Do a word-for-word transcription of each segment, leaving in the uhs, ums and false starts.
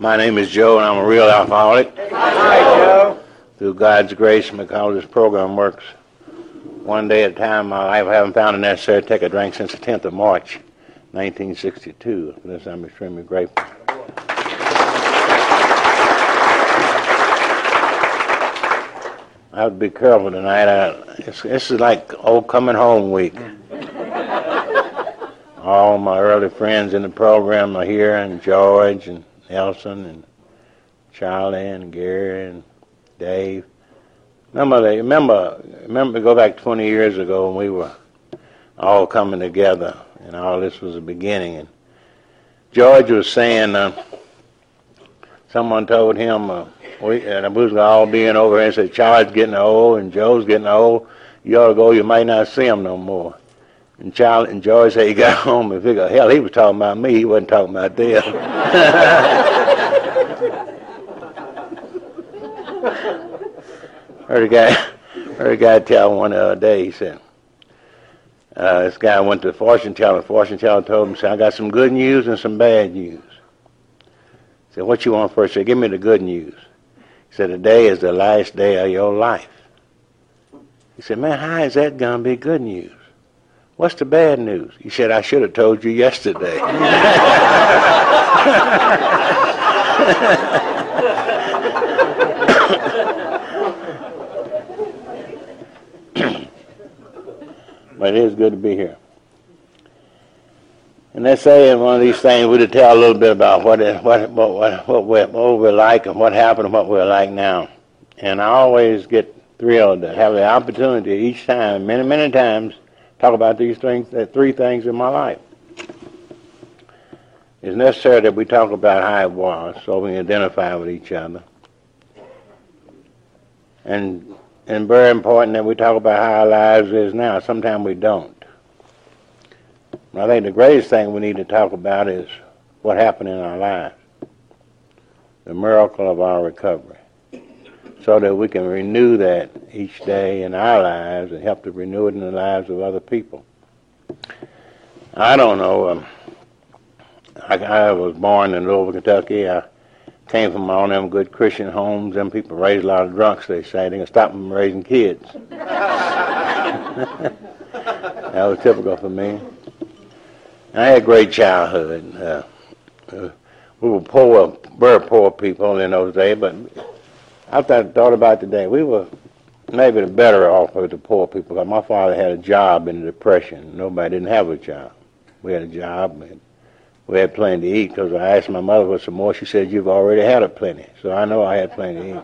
My name is Joe, and I'm a real alcoholic. Hi, Joe. Through God's grace, because this program works one day at a time in my life, I haven't found it necessary to take a drink since the tenth of March, nineteen sixty-two. For this, I'm extremely grateful. I have to be careful tonight. I, it's, this is like old coming home week. All my early friends in the program are here, and George and Nelson and Charlie and Gary and Dave. Remember, they, remember, remember, go back twenty years ago when we were all coming together, and all this was the beginning. And George was saying, uh, someone told him, uh, we, and we was all being over here and said, Charlie's getting old and Joe's getting old. You ought to go, you might not see him no more. And Charlie and George said he got home and figured, hell, he was talking about me, he wasn't talking about them. heard a guy, heard a guy tell one the other day, he said, uh, this guy went to the fortune teller, the fortune teller told him, said, I got some good news and some bad news. He said, what you want first? He said, give me the good news. He said, today is the last day of your life. He said, man, how is that going to be good news? What's the bad news? He said, I should have told you yesterday. But it is good to be here. And let's say in one of these things we to tell a little bit about what it, what what what what we're, what we're like and what happened and what we're like now. And I always get thrilled to have the opportunity each time, many many times, talk about these things, the three things in my life. It's necessary that we talk about how it was so we can identify with each other. And and very important that we talk about how our lives is now. Sometimes we don't. I think the greatest thing we need to talk about is what happened in our lives, the miracle of our recovery, so that we can renew that each day in our lives and help to renew it in the lives of other people. I don't know. Um, I, I was born in Louisville, Kentucky. I came from all them good Christian homes. Them people raised a lot of drunks, they say. They can stop them from raising kids. That was typical for me. I had a great childhood. Uh, uh, we were poor, very poor people in those days, but I thought, thought about today, we were maybe the better off of the poor people, because my father had a job in the Depression. Nobody didn't have a job. We had a job, and we had plenty to eat, because I asked my mother for some more. She said, you've already had a plenty. So I know I had plenty to eat.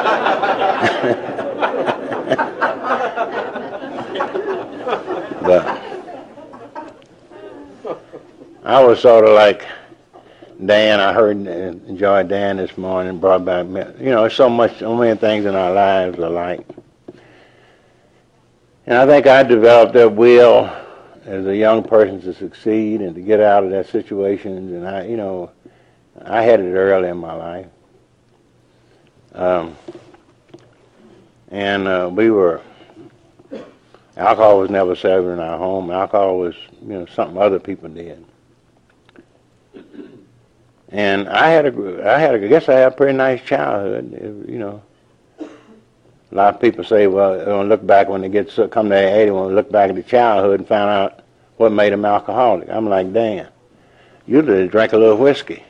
But I was sort of like Dan. I heard and enjoyed Dan this morning, brought back, you know, so much, so many things in our lives alike. And I think I developed that will as a young person to succeed and to get out of that situation. And I, you know, I had it early in my life. Um, and uh, we were, alcohol was never served in our home. Alcohol was, you know, something other people did. And I had a, I had a, I guess I had a pretty nice childhood, you know. A lot of people say, well, they want to look back when they get to come to age, they want to look back at the childhood and find out what made them alcoholic. I'm like, Dan, you just drank a little whiskey.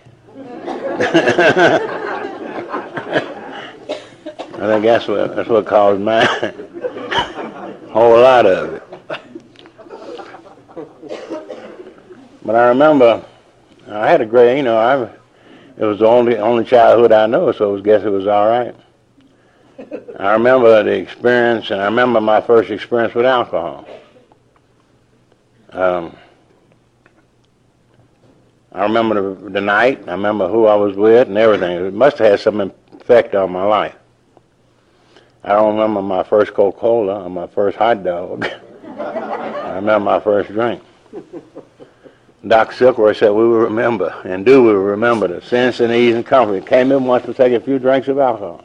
I think that's what that's what caused mine. A whole lot of it. But I remember I had a great, you know, I it was the only only childhood I know, so I guess it was all right. I remember the experience, and I remember my first experience with alcohol. Um, I remember the, the night. I remember who I was with and everything. It must have had some effect on my life. I don't remember my first Coca-Cola or my first hot dog. I remember my first drink. Doctor Silkworth said we will remember, and do we remember the sense and ease and comfort. Came in once to take a few drinks of alcohol.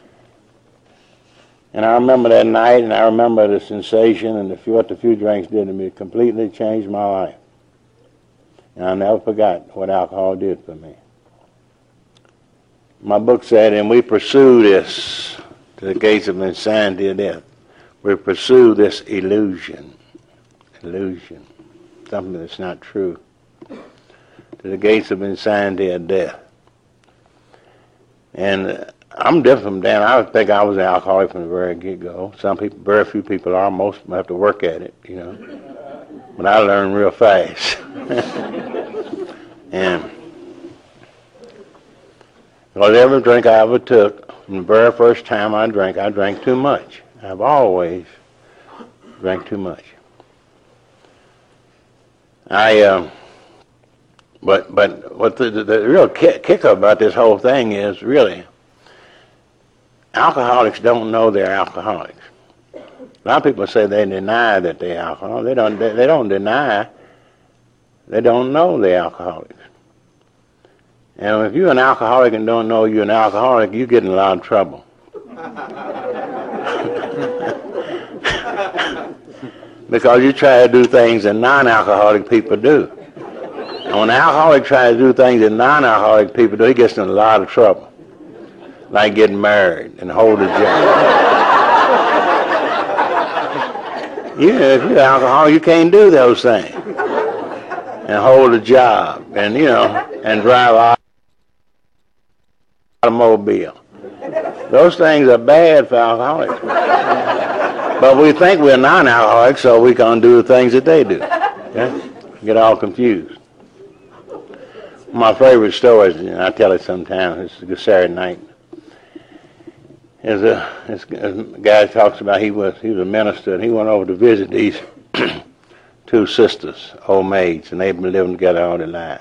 And I remember that night, and I remember the sensation and the few, what the few drinks did to me. It completely changed my life. And I never forgot what alcohol did for me. my book said, and we pursue this to the gates of insanity and death. We pursue this illusion, illusion, something that's not true, to the gates of insanity and death. And uh, I'm different from Dan. I would think I was an alcoholic from the very get-go. Some people, very few people are. Most of them have to work at it, you know. But I learned real fast. And because every drink I ever took, from the very first time I drank, I drank too much. I've always drank too much. I, um, but but what the, the, the real kick, kicker about this whole thing is, really, alcoholics don't know they're alcoholics. A lot of people say they deny that they're alcoholics. They don't. They, they don't deny. They don't know they're alcoholics. And if you're an alcoholic and don't know you're an alcoholic, you get in a lot of trouble. Because you try to do things that non-alcoholic people do. And when an alcoholic tries to do things that non-alcoholic people do, he gets in a lot of trouble. Like getting married and hold a job. Yeah, if you're an alcoholic, you can't do those things. And hold a job and, you know, and drive an automobile. Those things are bad for alcoholics. But we think we're non-alcoholics, so we can do the things that they do. Okay? Get all confused. My favorite story is, and I tell it sometimes, it's a Saturday night. Is a, this guy talks about he was he was a minister, and he went over to visit these two sisters, old maids, and they've been living together all their lives.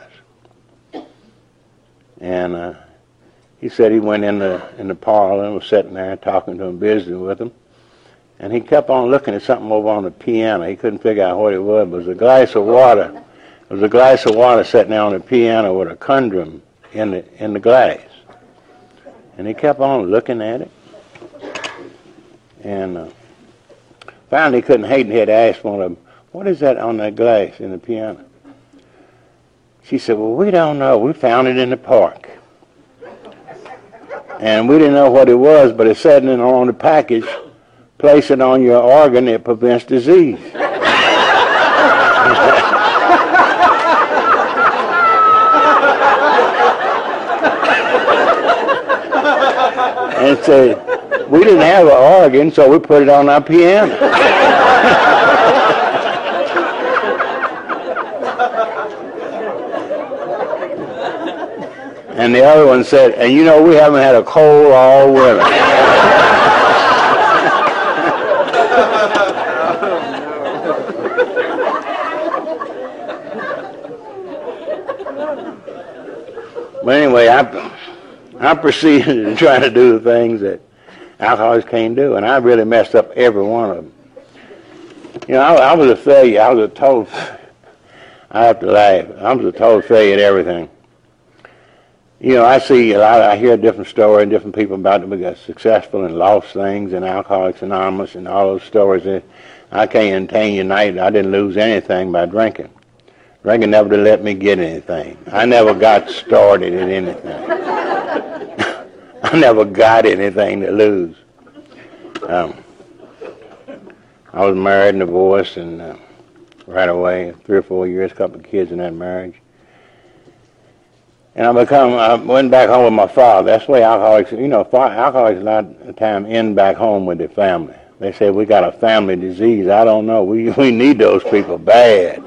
And uh, he said he went in the in the parlor and was sitting there talking to them, visiting with them, and he kept on looking at something over on the piano. He couldn't figure out what it was. It was a glass of water. It was a glass of water sitting there on the piano with a conundrum in the in the glass. And he kept on looking at it. And uh, finally he couldn't hate and he had asked one of them, "What is that on that glass in the piano?" She said, "Well, we don't know. We found it in the park. And we didn't know what it was, but it said in on the package, place it on your organ, it prevents disease." And said, "We didn't have an organ, so we put it on our piano." And the other one said, "And you know, we haven't had a cold all winter." But anyway, I, I proceeded to try to do the things that alcoholics can't do, and I really messed up every one of them. You know, I, I was a failure. I was a total, I have to laugh, I was a total failure at everything. You know, I see a lot, I hear different stories and different people about them who got successful and lost things and Alcoholics Anonymous and all those stories. I can't tell you tonight I didn't lose anything by drinking. Drinking never did let me get anything. I never got started in anything. I never got anything to lose. Um, I was married and divorced, and uh, right away, three or four years, a couple of kids in that marriage. And I become, I went back home with my father. That's the way alcoholics, you know, alcoholics a lot of the time end back home with their family. They say, we got a family disease. I don't know. We we need those people bad.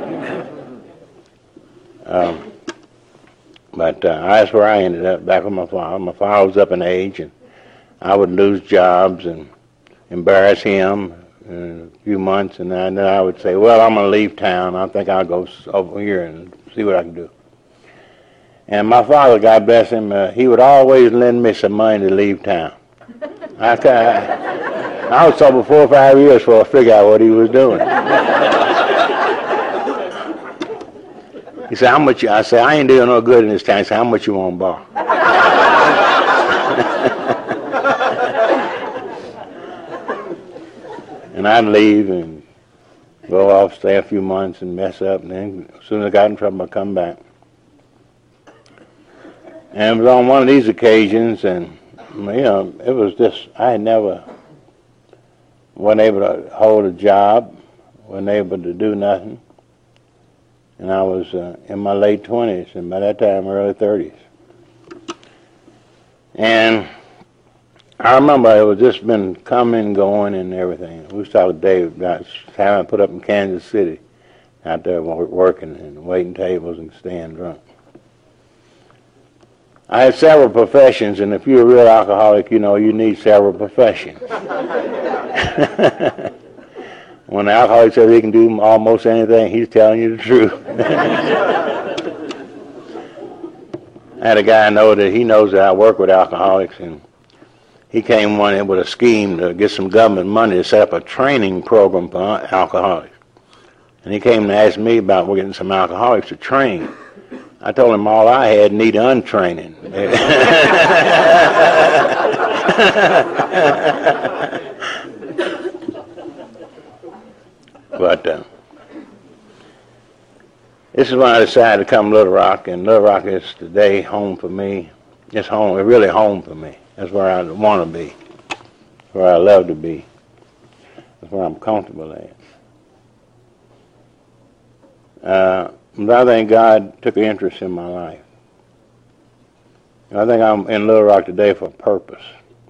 um, but uh, that's where I ended up, back with my father. My father was up in age, and I would lose jobs and embarrass him in a few months, and then I would say, well, I'm going to leave town. I think I'll go over here and see what I can do. And my father, God bless him, uh, he would always lend me some money to leave town. I, I, I was sober four or five years before I figured out what he was doing. He said, how much? I said, I ain't doing no good in this town. He said, how much you want to borrow? And I'd leave and go off, stay a few months and mess up, and then as soon as I got in trouble, I'd come back. And it was on one of these occasions, and, you know, it was just, I had never, wasn't able to hold a job, wasn't able to do nothing. And I was uh, in my late twenties, and by that time, early thirties. And I remember it was just been coming, going, and everything. We was talking to Dave about having put up in Kansas City, out there working and waiting tables and staying drunk. I had several professions, and if you're a real alcoholic, you know you need several professions. When the alcoholic says he can do almost anything, he's telling you the truth. I had a guy I know that he knows that I work with alcoholics, and he came one in with a scheme to get some government money to set up a training program for alcoholics. And he came to ask me about getting some alcoholics to train. I told him all I had need untraining. But uh, this is when I decided to come to Little Rock, and Little Rock is today home for me. It's home, it's really home for me. That's where I want to be, where I love to be. That's where I'm comfortable at. Uh, but I think God took an interest in my life. I think I'm in Little Rock today for a purpose.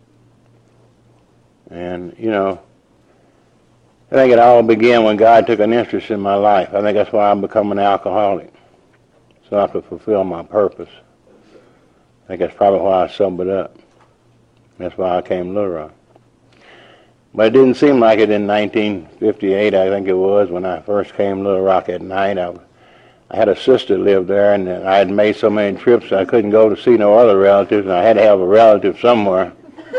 And, you know, I think it all began when God took an interest in my life. I think that's why I'm becoming an alcoholic, so I could fulfill my purpose. I think that's probably why I sobered up. That's why I came to Little Rock. But it didn't seem like it in nineteen fifty-eight, I think it was, when I first came to Little Rock at night. I, I had a sister live there, and I had made so many trips I couldn't go to see no other relatives, and I had to have a relative somewhere.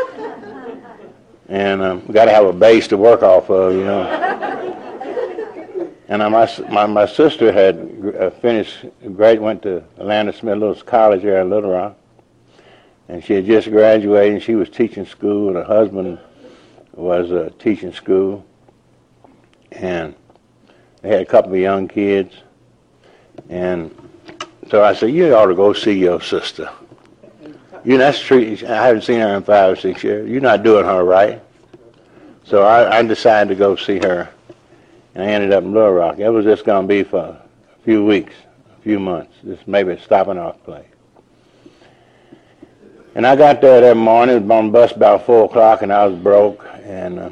And um, we got to have a base to work off of, you know. And I, my, my my sister had uh, finished, grad, went to Atlanta Smith Lewis College there in Little Rock, and she had just graduated, and she was teaching school, and her husband was uh, teaching school, and they had a couple of young kids, and so I said, you ought to go see your sister. You that's true. I haven't seen her in five or six years. You're not doing her right. So I, I decided to go see her, and I ended up in Little Rock. It was just going to be for a few weeks, a few months, just maybe a stopping off place. And I got there that morning. It was on the bus about four o'clock, and I was broke, and uh,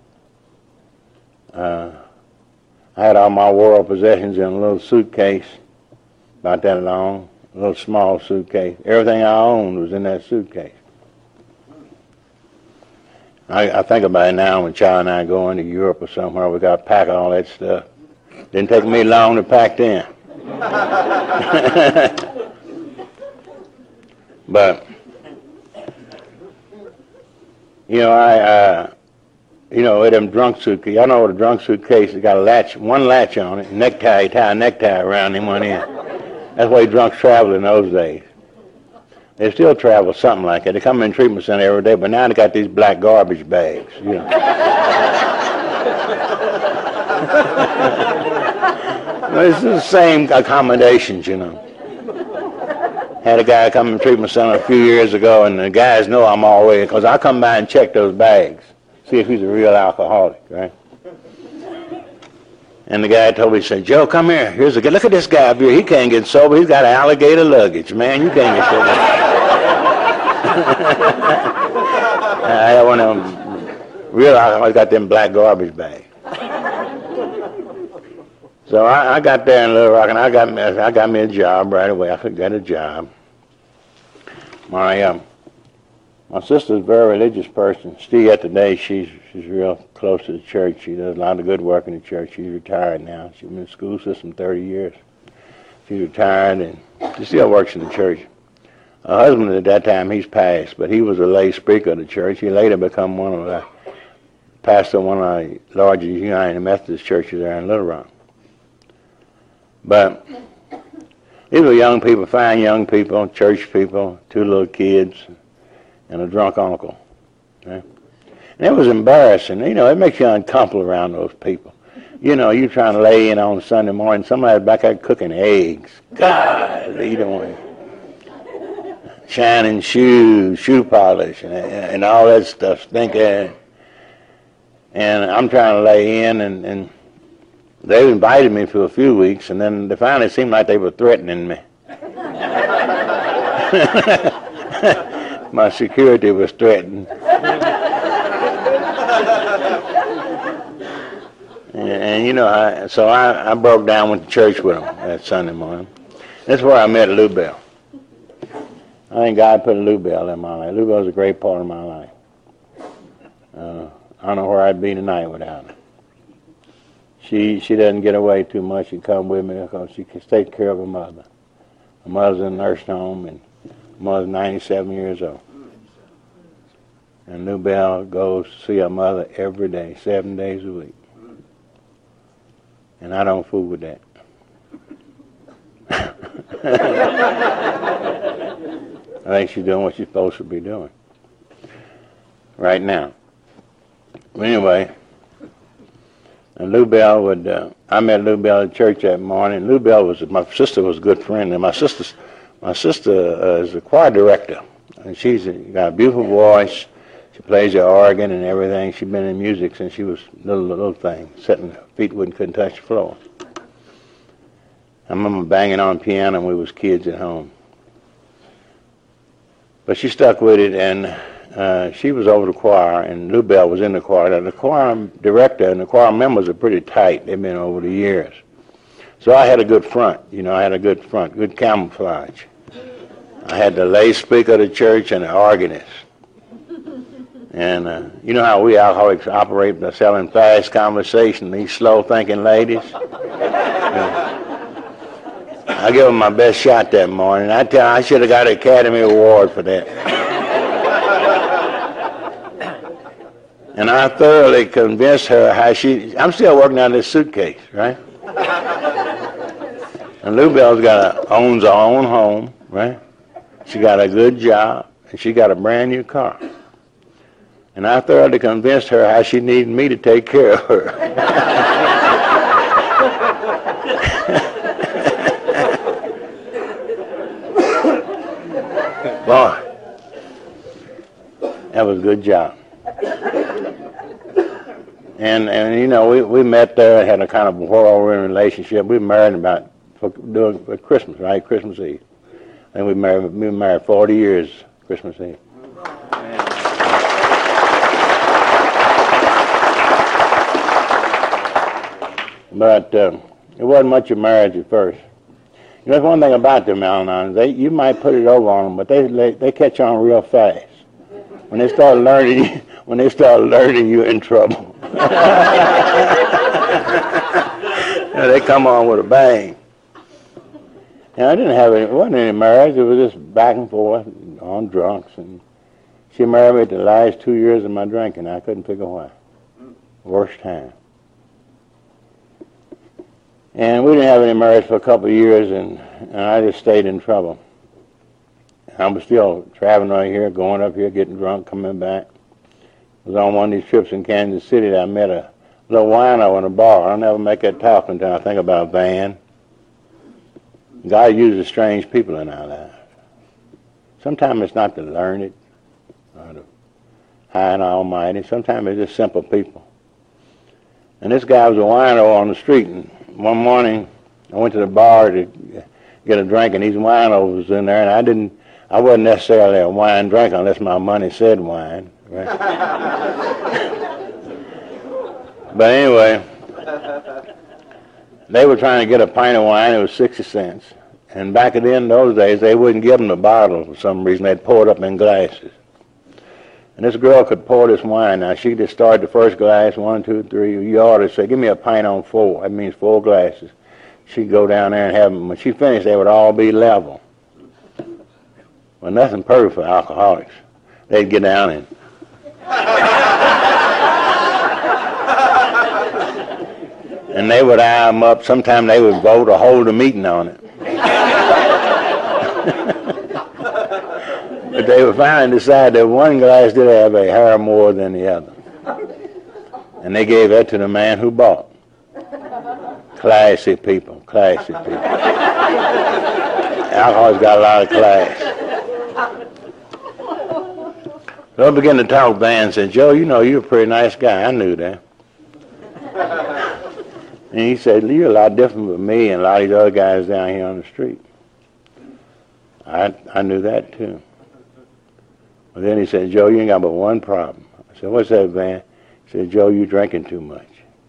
uh, I had all my world possessions in a little suitcase, about that long. A little small suitcase. Everything I owned was in that suitcase. I, I think about it now when Charlie and I go into Europe or somewhere, we got to pack all that stuff. Didn't take me long to pack then. But, you know, I, uh, you know, with them drunk suitcase, I know what a drunk suitcase has got a latch, one latch on it, necktie, you tie a necktie around him one end. That's the way drunks traveled in those days. They still travel something like that. They come in treatment center every day, but now they got these black garbage bags, you know. It's the same accommodations, you know. Had a guy come in treatment center a few years ago, and the guys know I'm always, because I come by and check those bags, see if he's a real alcoholic, right? And the guy told me, he said, Joe, come here. Here's a guy. Look at this guy up here. He can't get sober. He's got alligator luggage. Man, you can't get sober. I had one of them real alcoholics, got them black garbage bags. So I, I got there in Little Rock, and I got me, I got me a job right away. I could get a job. My um, my sister's a very religious person. Still yet today, she's she's real close to the church. She does a lot of good work in the church. She's retired now. She's been in the school system thirty years. She's retired, and she still works in the church. Her husband at that time, he's passed, but he was a lay speaker of the church. He later become one of the pastor of one of the largest United Methodist churches there in Little Rock. But these were young people, fine young people, church people, two little kids, and a drunk uncle. Okay? And it was embarrassing. You know, it makes you uncomfortable around those people. You know, you're trying to lay in on Sunday morning, somebody's back there cooking eggs. God, you don't want shining shoes, shoe polish, and, and all that stuff stinking. And I'm trying to lay in, and, and they invited me for a few weeks, and then they finally seemed like they were threatening me. My security was threatened. and, and, you know, I, so I, I broke down, went to church with them that Sunday morning. That's where I met Lou Bell. I think God put Lou Bell in my life. Lou Bell was a great part of my life. Uh, I don't know where I'd be tonight without her. She she doesn't get away too much. She come with me because she takes care of her mother. Her mother's in a nursing home, and her mother's ninety-seven years old. And Lou Bell goes to see her mother every day, seven days a week. And I don't fool with that. I think she's doing what she's supposed to be doing right now. Anyway, and Lou Bell would, uh, I met Lou Bell at church that morning. Lou Bell was, my sister was a good friend, and my sister, my sister uh, is a choir director, and she's a, got a beautiful voice. She plays the organ and everything. She's been in music since she was a little, little thing, sitting, her feet wouldn't, couldn't touch the floor. I remember banging on piano when we was kids at home. But she stuck with it, and uh, she was over the choir, and Lou Bell was in the choir. Now, the choir director and the choir members are pretty tight. They've been over the years. So I had a good front. You know, I had a good front, good camouflage. I had the lay speaker of the church and the organist. And uh, you know how we alcoholics operate by selling fast conversation, these slow-thinking ladies? Yeah. I gave them my best shot that morning. I tell I should have got an Academy Award for that. And I thoroughly convinced her how she, I'm still working on this suitcase, right? And Lou Bell's got a, owns her own home, right? She got a good job, and she got a brand new car. And I thoroughly convinced her how she needed me to take care of her. Boy, that was a good job. And, and you know, we, we met there and had a kind of whirlwind relationship. We married about, for, doing, for Christmas, right? Christmas Eve. And we married, we were married forty years, Christmas Eve. But uh, it wasn't much of marriage at first. You know, there's one thing about them Al-Anons. They, you might put it over on them, but they, they they catch on real fast. When they start learning, when they start learning, you're in trouble. You know, they come on with a bang. And I didn't have any. It wasn't any marriage. It was just back and forth on drunks. And she married me the last two years of my drinking. I couldn't figure why. Worst time. And we didn't have any marriage for a couple of years, and, and I just stayed in trouble. I was still traveling right here, going up here, getting drunk, coming back. I was on one of these trips in Kansas City that I met a little wino in a bar. I'll never make that talk until I think about Van. God uses strange people in our lives. Sometimes it's not to learn it, or to high and almighty. Sometimes it's just simple people. And this guy was a wino on the street, and one morning, I went to the bar to get a drink, and these winos was in there, and I didn't, I wasn't necessarily a wine drinker unless my money said wine, right? But anyway, they were trying to get a pint of wine. It was sixty cents, and back in those days, they wouldn't give them the bottle for some reason. They'd pour it up in glasses. And this girl could pour this wine. Now, she just started the first glass, one, two, three. You ought to say, give me a pint on four. That means four glasses. She'd go down there and have them. When she finished, they would all be level. Well, nothing perfect for alcoholics. They'd get down and... and they would eye them up. Sometimes they would vote or hold a meeting on it. But they would finally decide that one glass did have a hair more than the other. And they gave that to the man who bought. Classy people, classy people. Alcohol's got a lot of class. So I began to talk Van and said, Joe, you know, you're a pretty nice guy. I knew that. And he said, you're a lot different from me and a lot of these other guys down here on the street. I I knew that too. But then he said, Joe, you ain't got but one problem. I said, what's that, Van? He said, Joe, you drinking too much.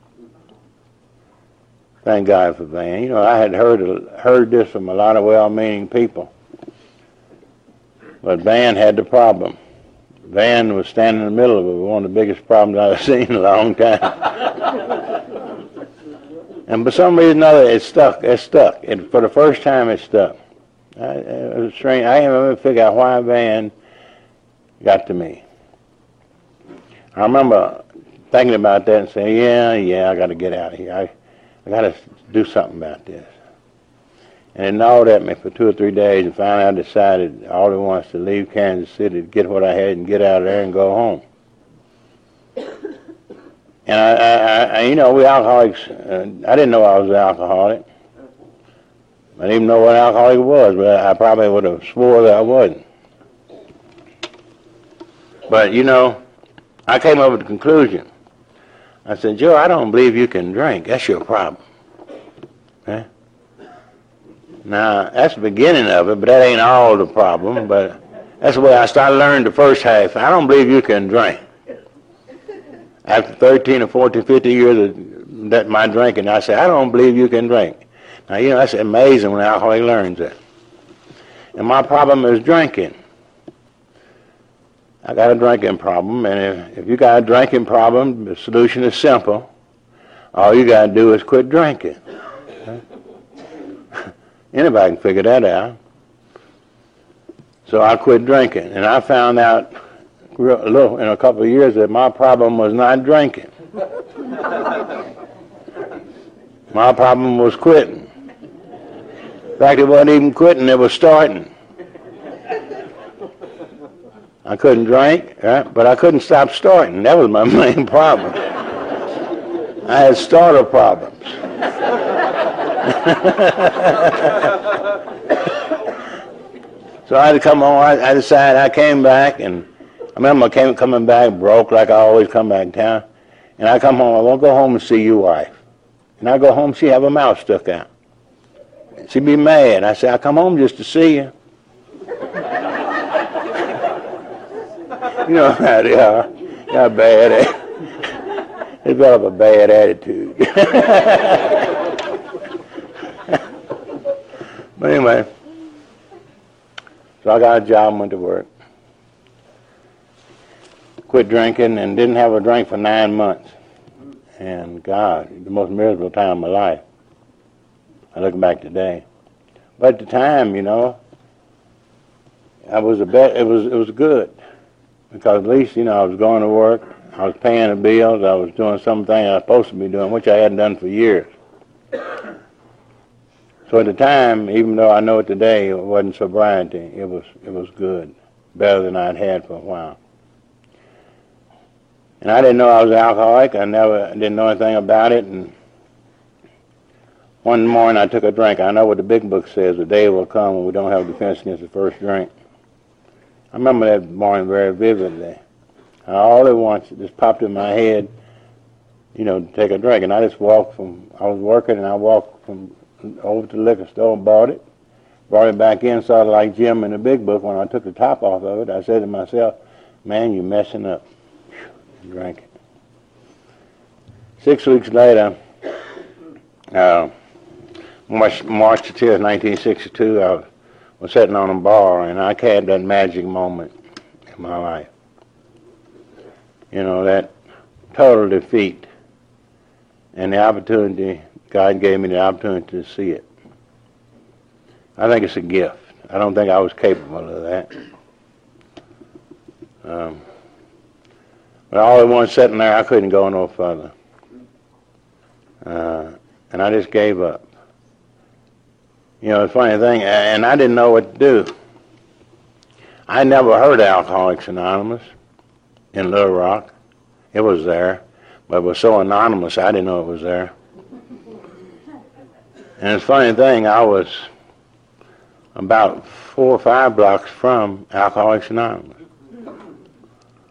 Thank God for Van. You know, I had heard heard this from a lot of well-meaning people. But Van had the problem. Van was standing in the middle of it, one of the biggest problems I've seen in a long time. And for some reason or other, it stuck. It stuck. It, for the first time, it stuck. I, it was strange. I can't even figure out why Van got to me. I remember thinking about that and saying, yeah, yeah, I got to get out of here. I, I got to do something about this. And it gnawed at me for two or three days, and finally I decided all at once to leave Kansas City, to get what I had and get out of there and go home. And I, I, I you know, we alcoholics, uh, I didn't know I was an alcoholic. I didn't even know what an alcoholic was, but I probably would have swore that I wasn't. But, you know, I came up with the conclusion. I said, Joe, I don't believe you can drink. That's your problem. Huh? Now, that's the beginning of it, but that ain't all the problem. But that's the way I started learning the first half. I don't believe you can drink. After thirteen or fourteen, fifty years of that my drinking, I said, I don't believe you can drink. Now, you know, that's amazing when an alcoholic learns that. And my problem is drinking. I got a drinking problem, and if, if you got a drinking problem, the solution is simple. All you got to do is quit drinking. Huh? Anybody can figure that out. So I quit drinking, and I found out real, a little, in a couple of years that my problem was not drinking. My problem was quitting. In fact, it wasn't even quitting, it was starting. I couldn't drink, right? But I couldn't stop starting. That was my main problem. I had starter problems. So I had to come home. I, I decided I came back, and I remember I came coming back broke like I always come back in town. And I come home. I won't go home and see your wife. And I go home, she have her mouth stuck out. She'd be mad. I said, I come home just to see you. You know how they are. Got bad. They develop a bad attitude. But anyway, so I got a job and went to work. Quit drinking and didn't have a drink for nine months. And God, the most miserable time of my life. I look back today. But at the time, you know, I was a bet. It was it was good. Because at least, you know, I was going to work, I was paying the bills, I was doing something I was supposed to be doing, which I hadn't done for years. So at the time, even though I know it today, it wasn't sobriety, it was it was good, better than I'd had for a while. And I didn't know I was an alcoholic, I never didn't know anything about it, and one morning I took a drink. I know what the big book says, the day will come when we don't have defense against the first drink. I remember that morning very vividly. All at once, it just popped in my head, you know, to take a drink. And I just walked from, I was working, and I walked from over to the liquor store and bought it, brought it back in, sort of like Jim in the big book. When I took the top off of it, I said to myself, man, you're messing up. Whew, drank it. Six weeks later, uh, March, March the tenth, nineteen sixty-two, I was was sitting on a bar, and I had that magic moment in my life. You know, that total defeat, and the opportunity, God gave me the opportunity to see it. I think it's a gift. I don't think I was capable of that. Um, but all at once sitting there, I couldn't go no further. Uh, and I just gave up. You know, the funny thing, and I didn't know what to do. I never heard of Alcoholics Anonymous in Little Rock. It was there, but it was so anonymous I didn't know it was there. And it's a funny thing, I was about four or five blocks from Alcoholics Anonymous.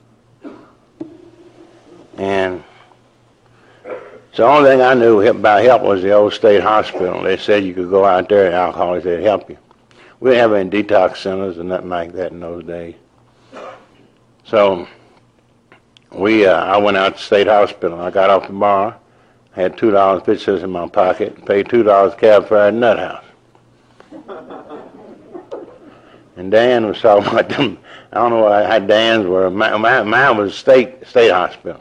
And so the only thing I knew about help was the old state hospital. They said you could go out there and alcoholics, they'd help you. We didn't have any detox centers or nothing like that in those days. So we, uh, I went out to state hospital. I got off the bar, had two dollars fifty cents in my pocket, paid two dollars cab fare at Nut House. And Dan was talking about them. I don't know what, how Dan's were. Mine, mine was state state hospital.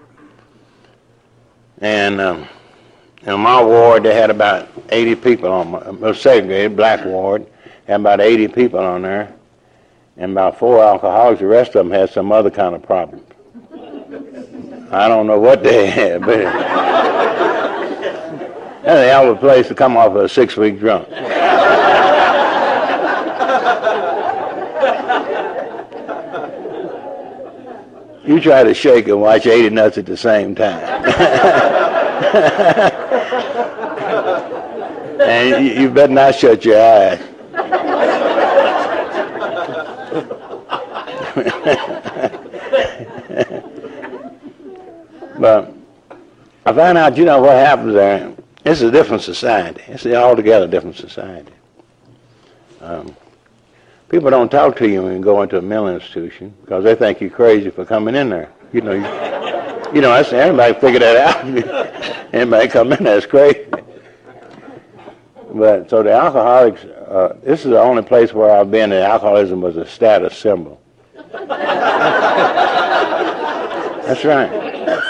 And um, in my ward, they had about eighty people on my, it was segregated, black ward, had about eighty people on there, and about four alcoholics. The rest of them had some other kind of problem. I don't know what they had, but that's a hell of a place to come off of a six-week drunk. You try to shake and watch eighty nuts at the same time. And you, you better not shut your eyes. But I found out, you know, what happens there. It's a different society. It's an altogether different society. Um, people don't talk to you when you go into a mental institution because they think you're crazy for coming in there. You know, you, you know, that's, everybody figure that out. Anybody come in there is crazy. But so the alcoholics, uh, this is the only place where I've been that alcoholism was a status symbol. That's right.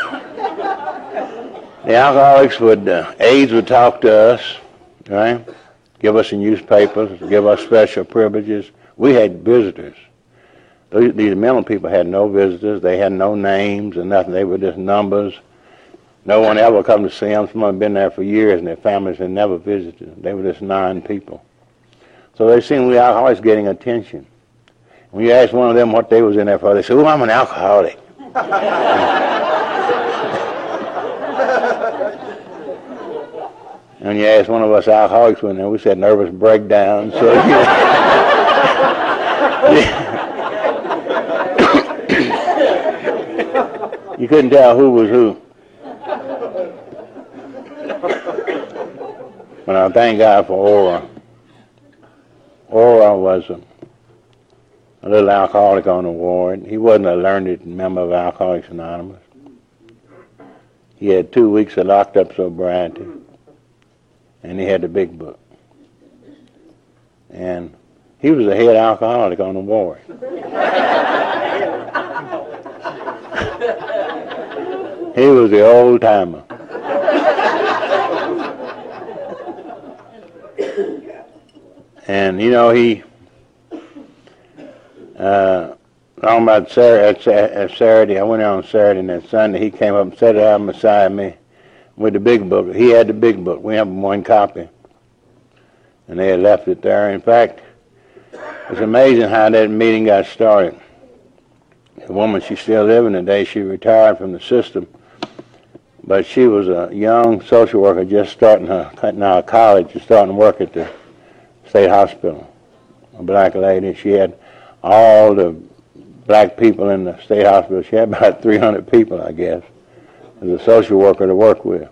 The alcoholics would, uh, AIDS would talk to us, right? Give us the newspapers, give us special privileges. We had visitors. These, these mental people had no visitors. They had no names or nothing. They were just numbers. No one ever come to see them. Some of them had been there for years, and their families had never visited them. They were just nine people. So they seen we alcoholics getting attention. When you asked one of them what they was in there for, they said, "Oh, I'm an alcoholic." And you asked one of us alcoholics when there, we said nervous breakdown. So you, you couldn't tell who was who. But I thank God for Ora. Ora was a, a little alcoholic on the ward. He wasn't a learned member of Alcoholics Anonymous. He had two weeks of locked up sobriety, and he had the big book. And he was a head alcoholic on the ward. He was the old timer. And you know, he uh talking about Saturday, at Saturday, I went out on Saturday, and then Sunday he came up and sat down beside me with the big book. He had the big book. We have one copy. And they had left it there. In fact, it's amazing how that meeting got started. The woman, she's still living today. She retired from the system. But she was a young social worker just starting her, cutting out of college and starting to work at the state hospital. A black lady. She had all the black people in the state hospital. She had about three hundred people, I guess, as a social worker to work with.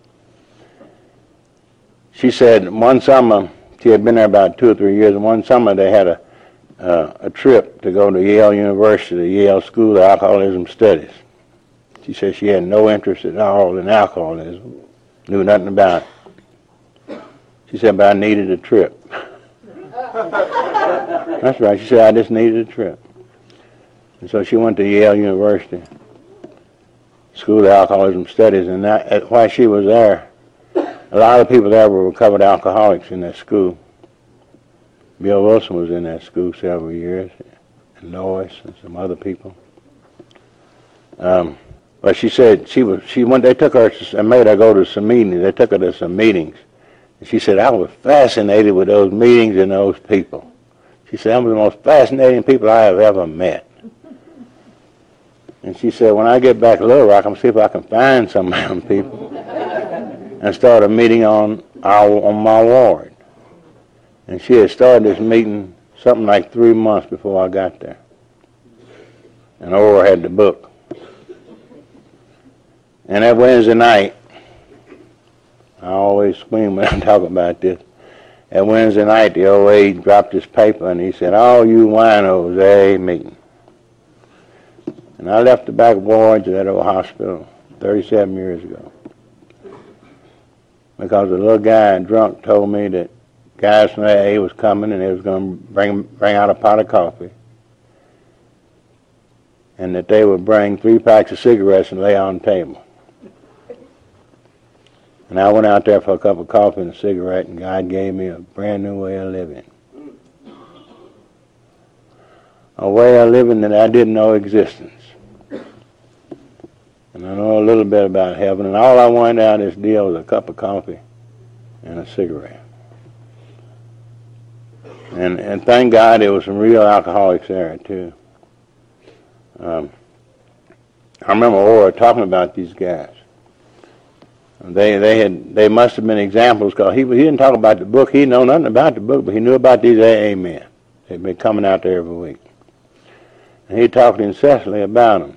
She said one summer, she had been there about two or three years, and one summer they had a uh, a trip to go to Yale University, the Yale School of Alcoholism Studies. She said she had no interest at all in alcoholism, knew nothing about it. She said, but I needed a trip. That's right, she said, I just needed a trip. And so she went to Yale University, School of Alcoholism Studies, and that, while she was there, a lot of people there were recovered alcoholics in that school. Bill Wilson was in that school several years, and Lois and some other people. Um, but she said she was. She went. They took her and made her go to some meetings. They took her to some meetings, and she said I was fascinated with those meetings and those people. She said I'm the most fascinating people I have ever met. And she said, when I get back to Little Rock, I'm going to see if I can find some of them people and start a meeting on our on my ward. And she had started this meeting something like three months before I got there. And Ora had the book. And that Wednesday night, I always scream when I talk about this. That Wednesday night, the old aide dropped his paper and he said, "All you winos, there ain't meeting." And I left the back wards of that old hospital thirty-seven years ago because a little guy drunk told me that guys from A A was coming and they was going to bring bring out a pot of coffee, and that they would bring three packs of cigarettes and lay on the table. And I went out there for a cup of coffee and a cigarette, and God gave me a brand new way of living. A way of living that I didn't know existence. And I know a little bit about heaven, and all I wanted out of this deal was a cup of coffee and a cigarette. And and thank God there was some real alcoholics there, too. Um, I remember Ora talking about these guys. They they had they must have been examples because he he didn't talk about the book. He didn't know nothing about the book, but he knew about these A A men. They'd been coming out there every week, and he talked incessantly about them.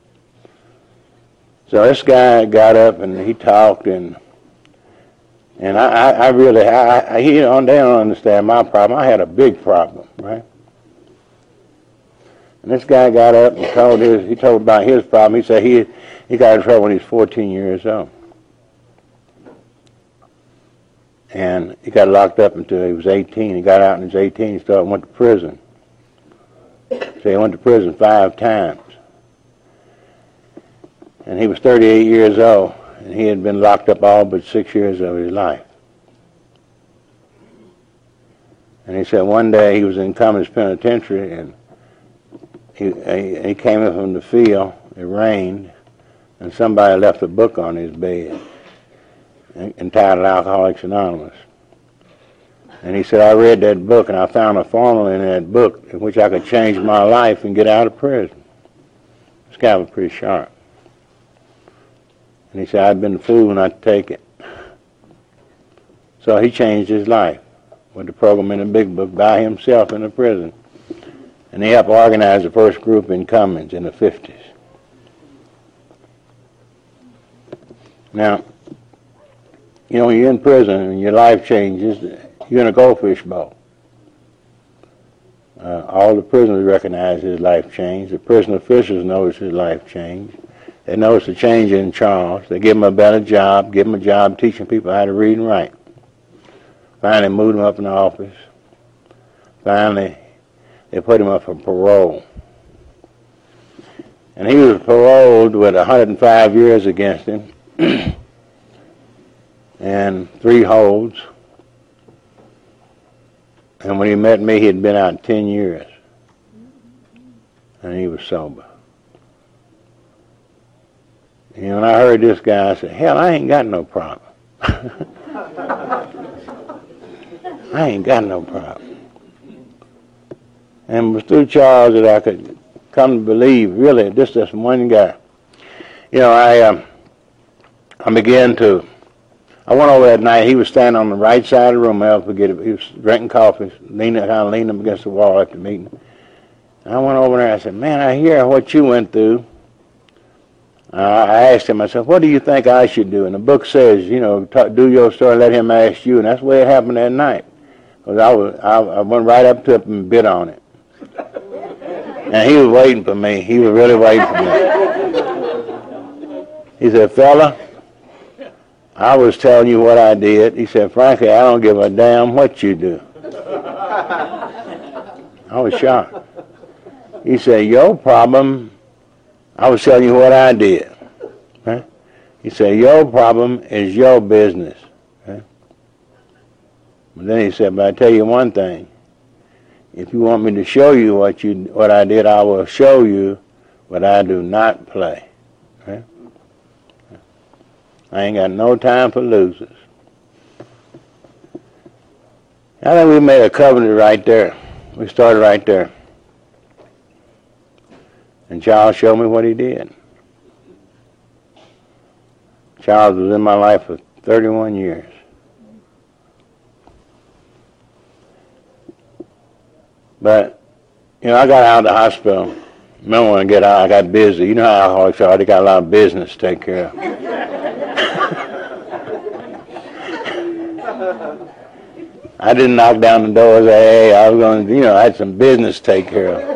So this guy got up and he talked, and and I, I, I really I, I he don't they don't understand my problem. I had a big problem, right? And this guy got up and told his he told about his problem. He said he he got in trouble when he was fourteen years old. And he got locked up until he was eighteen. He got out when he was eighteen. He started went to prison. So he went to prison five times. And he was thirty-eight years old, and he had been locked up all but six years of his life. And he said one day he was in Cummins Penitentiary, and he, he, he came in from the field. It rained, and somebody left a book on his bed entitled Alcoholics Anonymous. And he said, I read that book and I found a formula in that book in which I could change my life and get out of prison. This guy was pretty sharp. And he said, I'd been a fool not to take it. So he changed his life with the program in the big book by himself in the prison. And he helped organize the first group in Cummins in the fifties. Now, you know, when you're in prison and your life changes, you're in a goldfish bowl. Uh, all the prisoners recognize his life change. The prison officials notice his life change. They notice the change in Charles. They give him a better job, give him a job teaching people how to read and write. Finally moved him up in the office. Finally, they put him up for parole. And he was paroled with one hundred five years against him. And three holds. And when he met me, he had been out ten years. And he was sober. And when I heard this guy, I said, hell, I ain't got no problem. I ain't got no problem. And it was through Charles that I could come to believe, really, just this one guy. You know, I, um, I began to I went over that night. He was standing on the right side of the room. I'll forget it. He was drinking coffee, leaning, kind of leaning up against the wall after the meeting. And I went over there. I said, "Man, I hear what you went through." Uh, I asked him. I said, "What do you think I should do?" And the book says, you know, talk, do your story, let him ask you. And that's the way it happened that night. Because I was, I, I went right up to him and bit on it. And he was waiting for me. He was really waiting for me. He said, "Fella, I was telling you what I did." He said, "Frankly, I don't give a damn what you do." I was shocked. He said, "Your problem," I was telling you what I did. Huh? He said, "Your problem is your business." Huh? But then he said, "But I tell you one thing. If you want me to show you what you what I did, I will show you, but I do not play." Huh? I ain't got no time for losers. I think we made a covenant right there. We started right there. And Charles showed me what he did. Charles was in my life for thirty-one years. But, you know, I got out of the hospital Remember when I get out, I got busy. You know how alcoholics are. They got a lot of business to take care of. I didn't knock down the doors of A A. I was going to, you know, I had some business to take care of.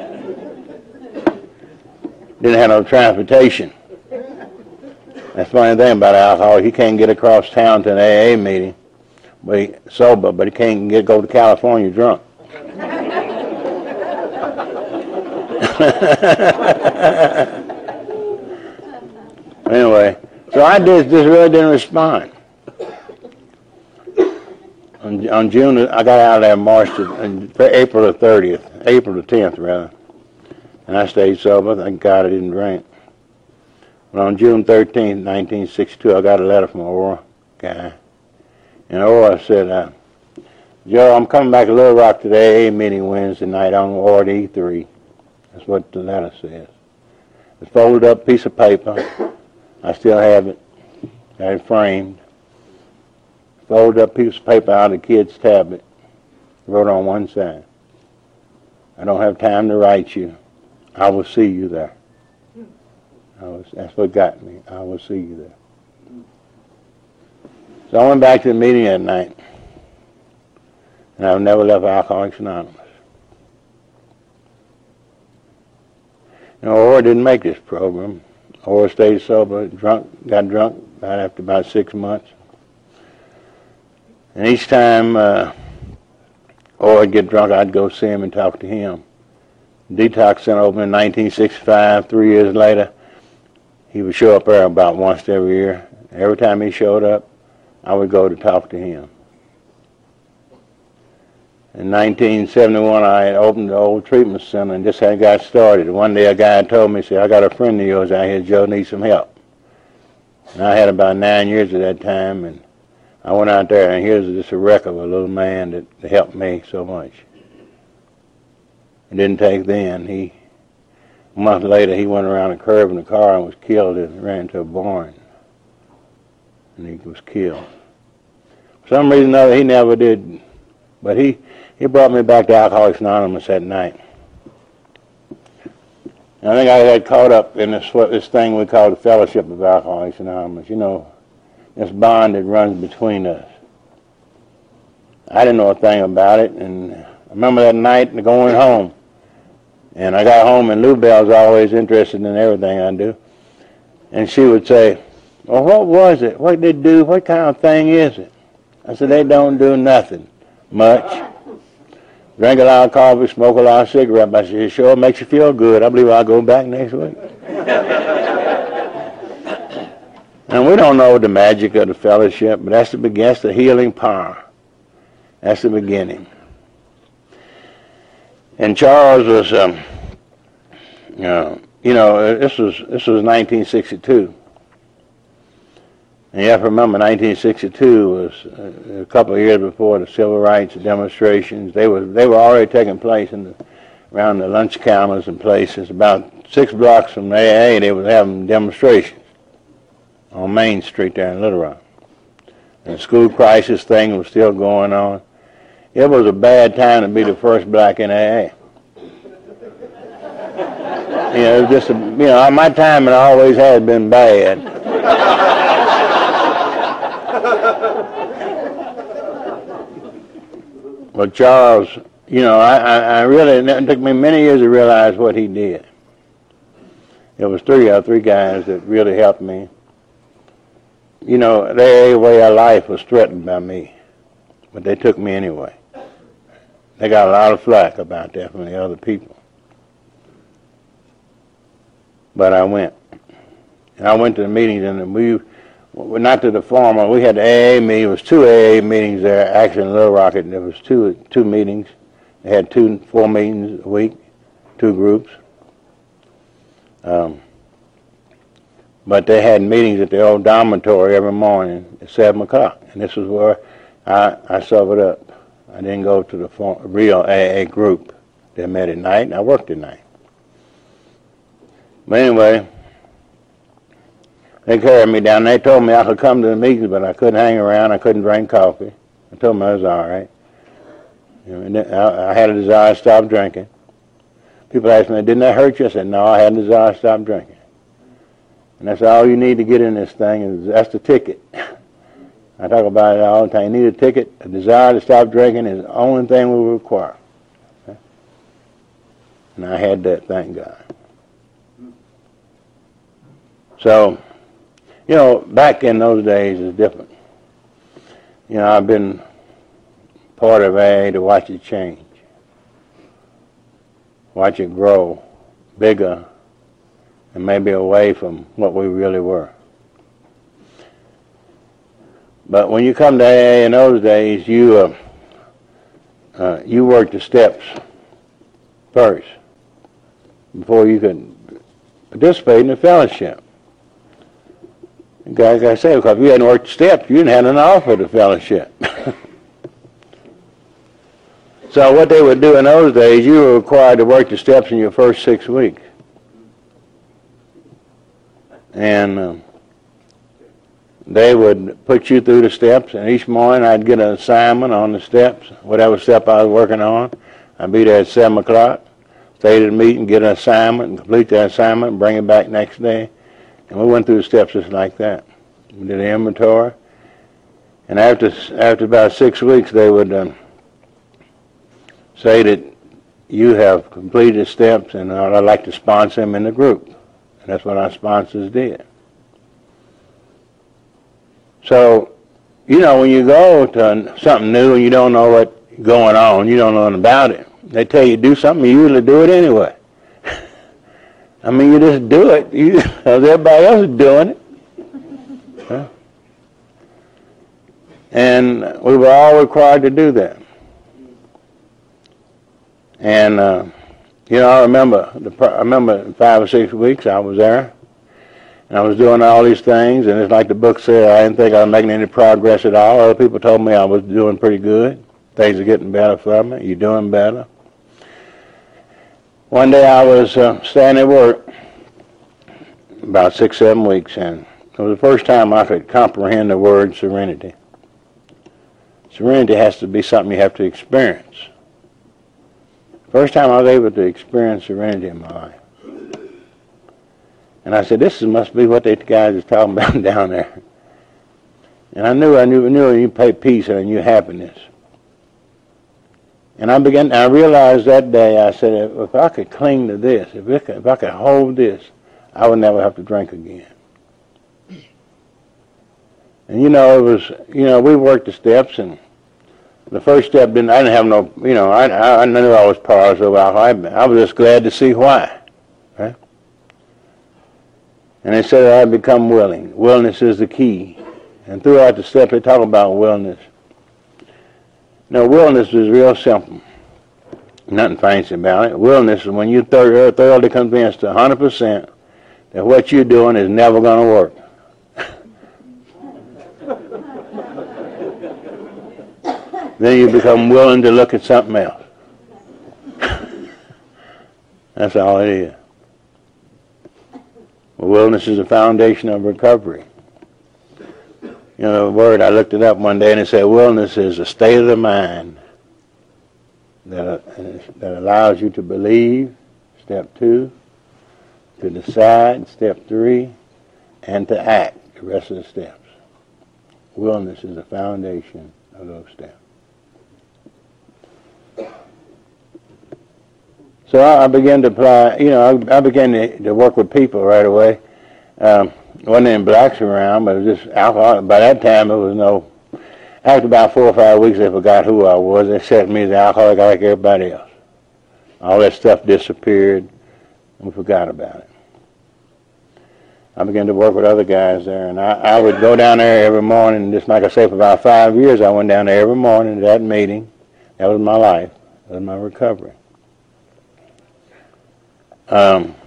Didn't have no transportation. That's the funny thing about alcohol. He can't get across town to an A A meeting, but he sober, but he can't get go to California drunk. Anyway, so I just, just really didn't respond. On, on June, I got out of there March, to, April the thirtieth, April the tenth rather, and I stayed sober. Thank God I didn't drink. But on June thirteenth, nineteen sixty-two, I got a letter from an Aura guy, and Aura said, uh, "Joe, I'm coming back to Little Rock to the A A meeting Wednesday night on Ward E three." That's what the letter says. It's a folded up piece of paper. I still have it. Got it framed. Folded up piece of paper out of the kid's tablet. Wrote on one side, "I don't have time to write you. I will see you there." I was, that's what got me. I will see you there. So I went back to the meeting that night. And I've never left Alcoholics Anonymous. You know, Orr didn't make this program. Orr stayed sober, drunk, got drunk right after about six months. And each time uh, Orr would get drunk, I'd go see him and talk to him. Detox Center opened in nineteen sixty-five. Three years later, he would show up there about once every year. Every time he showed up, I would go to talk to him. In nineteen seventy-one, I had opened the old treatment center and just had got started. One day a guy told me, said, "I got a friend of yours out here, Joe, needs some help." And I had about nine years at that time, and I went out there, and here's just a wreck of a little man that helped me so much. It didn't take then. He, a month later, he went around a curve in the car and was killed and ran into a barn. And he was killed. For some reason or other, he never did, but he, he brought me back to Alcoholics Anonymous that night. And I think I had caught up in this, this thing we call the Fellowship of Alcoholics Anonymous, you know, this bond that runs between us. I didn't know a thing about it, and I remember that night going home. And I got home, and Lou Bell's always interested in everything I do. And she would say, "Well, what was it? What did they do? What kind of thing is it?" I said, "They don't do nothing much. Drink a lot of coffee, smoke a lot of cigarettes." I said, "It sure makes you feel good. I believe I'll go back next week." And we don't know the magic of the fellowship, but that's the beginning, that's the healing power. That's the beginning. And Charles was, um, you know, you know, this was this was nineteen sixty-two. And you have to remember, nineteen sixty-two was a, a couple of years before the civil rights demonstrations. They were they were already taking place in the, around the lunch counters and places. About six blocks from A A, they were having demonstrations on Main Street there in Little Rock. And the school crisis thing was still going on. It was a bad time to be the first black in A A. You know, it was just a, you know, my time it always has been bad. But Charles, you know, I, I, I really, it took me many years to realize what he did. There was three or three guys that really helped me. You know, their way of life was threatened by me, but they took me anyway. They got a lot of flack about that from the other people. But I went. And I went to the meetings, and we, well, not to the former, we had the A A meeting. It was two A A meetings there, actually in Little Rock. There was two two meetings. They had two, four meetings a week, two groups. Um, but they had meetings at the old dormitory every morning at seven o'clock. And this was where I, I sobered up. I didn't go to the form, real A A group. They met at night, and I worked at night. But anyway, they carried me down. They told me I could come to the meetings, but I couldn't hang around. I couldn't drink coffee. I told them I was all right. You know, I, I had a desire to stop drinking. People ask me, didn't that hurt you? I said, no, I had a desire to stop drinking. And that's all you need to get in this thing, is that's the ticket. I talk about it all the time. You need a ticket. A desire to stop drinking is the only thing we require. Okay? And I had that, thank God. So, you know, back in those days is different. You know, I've been part of A A to watch it change. Watch it grow bigger and maybe away from what we really were. But when you come to A A in those days, you uh, uh, you worked the steps first before you could participate in the fellowship. Like I say, because if you hadn't worked the steps, you didn't have an offer of the fellowship. So what they would do in those days, you were required to work the steps in your first six weeks. And uh, they would put you through the steps, and each morning I'd get an assignment on the steps, whatever step I was working on. I'd be there at seven o'clock, stay to the meeting, get an assignment, and complete that assignment, and bring it back next day. And we went through the steps just like that. We did an inventory. And after after about six weeks, they would um, say that you have completed the steps, and I'd like to sponsor them in the group. And that's what our sponsors did. So, you know, when you go to something new and you don't know what's going on, you don't know nothing about it, they tell you to do something, you usually do it anyway. I mean, you just do it. You, everybody else is doing it. Huh? And we were all required to do that. And, uh, you know, I remember, the, I remember five or six weeks I was there, and I was doing all these things, and it's like the book said, I didn't think I was making any progress at all. Other people told me I was doing pretty good. Things are getting better for me. You're doing better. One day I was uh, standing at work, about six, seven weeks, and it was the first time I could comprehend the word serenity. Serenity has to be something you have to experience. First time I was able to experience serenity in my life. And I said, this must be what the guys are talking about down there. And I knew, I knew, I knew you pay peace and I knew happiness. And I began, I realized that day, I said, if I could cling to this, if, it could, if I could hold this, I would never have to drink again. And you know, it was, you know, we worked the steps, and the first step didn't, I didn't have no, you know, I, I knew I was powerless over alcohol. I was just glad to see why. Right? And they said I become willing. Willingness is the key. And throughout the steps, they talk about willingness. No, willingness is real simple. Nothing fancy about it. Willingness is when you're thoroughly convinced one hundred percent that what you're doing is never going to work. Then you become willing to look at something else. That's all it is. Well, willingness is the foundation of recovery. You know, the word, I looked it up one day and it said willingness is a state of the mind that, uh, that allows you to believe, step two, to decide, step three, and to act, the rest of the steps. Willingness is the foundation of those steps. So I, I began to apply, you know, I, I began to, to work with people right away. Um, wasn't any blacks around, but it was just alcohol. By that time, it was no, after about four or five weeks, they forgot who I was. They set me as an alcoholic like everybody else. All that stuff disappeared, and we forgot about it. I began to work with other guys there, and I, I would go down there every morning, just like I say, for about five years, I went down there every morning to that meeting. That was my life. That was my recovery. Um,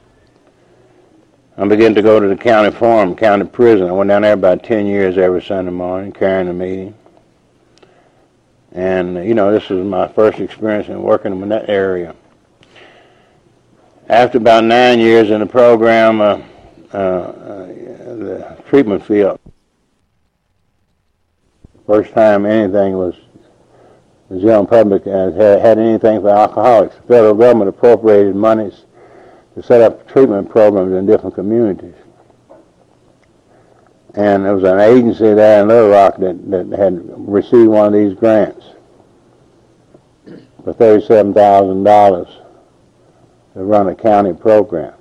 I began to go to the county farm, county prison. I went down there about ten years every Sunday morning, carrying the meeting. And, you know, this was my first experience in working in that area. After about nine years in the program, uh, uh, uh, the treatment field, first time anything was the general public has had, had anything for alcoholics. The federal government appropriated monies to set up treatment programs in different communities. And there was an agency there in Little Rock that, that had received one of these grants for thirty-seven thousand dollars to run a county program.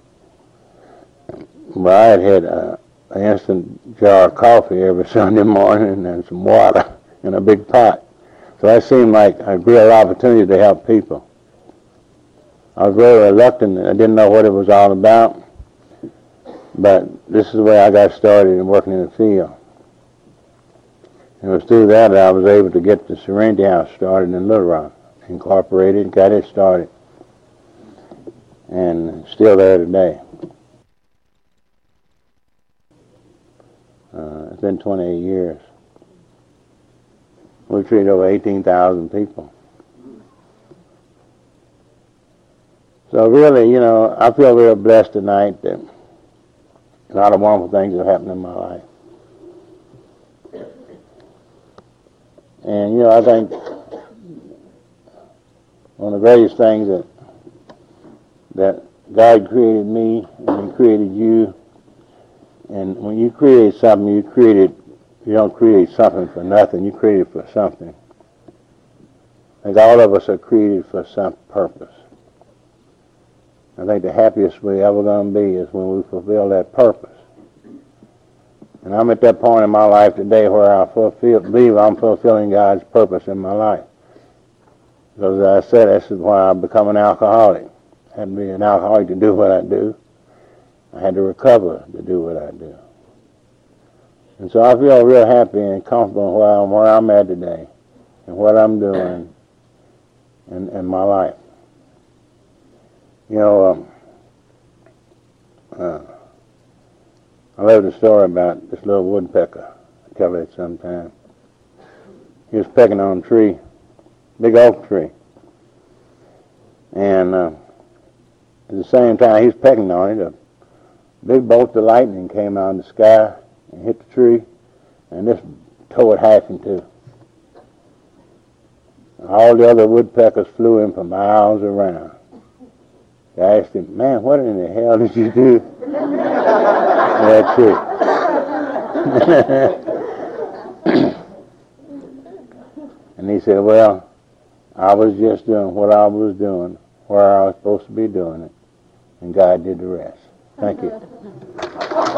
Well, I had had uh, an instant jar of coffee every Sunday morning and some water in a big pot. So that seemed like a real opportunity to help people. I was very reluctant. I didn't know what it was all about. But this is the way I got started in working in the field. And it was through that that I was able to get the Serenity House started in Little Rock, incorporated, got it started. And still there today. Uh, it's been twenty-eight years. We've treated over eighteen thousand people. So really, you know, I feel real blessed tonight that a lot of wonderful things have happened in my life. And, you know, I think one of the greatest things that that God created me and He created you. And when you create something, you create it, you don't create something for nothing. You create it for something. I think all of us are created for some purpose. I think the happiest we're ever going to be is when we fulfill that purpose. And I'm at that point in my life today where I fulfill, believe I'm fulfilling God's purpose in my life. Because as I said, this is why I've become an alcoholic. I had to be an alcoholic to do what I do. I had to recover to do what I do. And so I feel real happy and comfortable where I'm, where I'm at today and what I'm doing in, in my life. You know, um, uh, I love the story about this little woodpecker. I tell it sometime. He was pecking on a tree, big oak tree. And uh, at the same time he was pecking on it, a big bolt of lightning came out in the sky and hit the tree, and just tore it half in two. All the other woodpeckers flew in for miles around. I asked him, man, what in the hell did you do to that tree? And he said, well, I was just doing what I was doing, where I was supposed to be doing it, and God did the rest. Thank you.